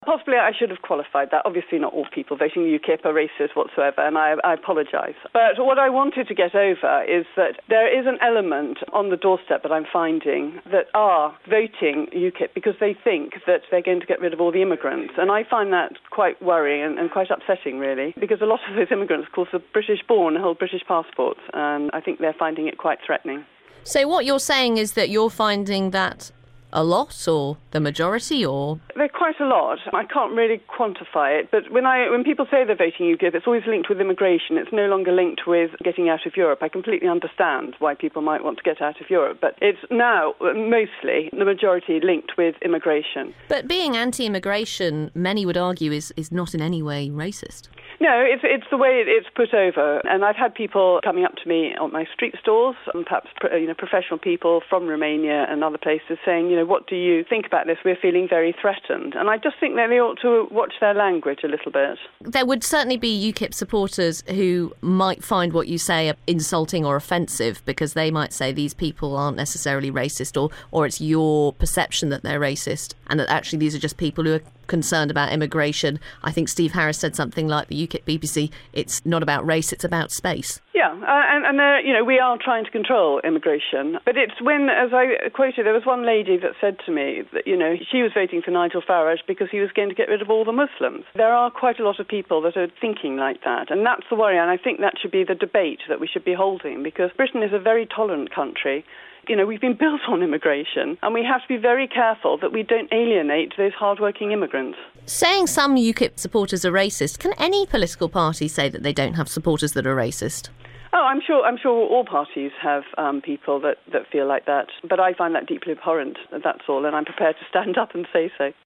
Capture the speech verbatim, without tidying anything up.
Possibly I should have qualified that. Obviously not all people voting U KIP are racist whatsoever, and I, I apologise. But what I wanted to get over is that there is an element on the doorstep that I'm finding that are voting U KIP because they think that they're going to get rid of all the immigrants. And I find that quite worrying and, and quite upsetting, really, because a lot of those immigrants, of course, are British-born and hold British passports, and I think they're finding it quite threatening. So what you're saying is that you're finding that a lot, or the majority, or...? They're quite a lot. I can't really quantify it, but when I when people say they're voting U KIP, it's always linked with immigration. It's no longer linked with getting out of Europe. I completely understand why people might want to get out of Europe, but it's now mostly the majority linked with immigration. But being anti-immigration, many would argue, is, is not in any way racist. No, it's it's the way it's put over, and I've had people coming up to me on my street stalls, and perhaps you know professional people from Romania and other places, saying, you know, what do you think about this? We're feeling very threatened, and I just think that they ought to watch their language a little bit. There would certainly be U KIP supporters who might find what you say insulting or offensive, because they might say these people aren't necessarily racist, or or it's your perception that they're racist, and that actually these are just people who are concerned about immigration. I think Steve Harris said something like the U KIP B B C, it's not about race, it's about space. Yeah, uh, and, and uh, you know, we are trying to control immigration. But it's when, as I quoted, there was one lady that said to me that, you know, she was voting for Nigel Farage because he was going to get rid of all the Muslims. There are quite a lot of people that are thinking like that, and that's the worry, and I think that should be the debate that we should be holding, because Britain is a very tolerant country. You know, we've been built on immigration, and we have to be very careful that we don't alienate those hard-working immigrants. Saying some U KIP supporters are racist, can any political party say that they don't have supporters that are racist? Oh, I'm sure I'm sure all parties have um, people that, that feel like that, but I find that deeply abhorrent, that's all, and I'm prepared to stand up and say so.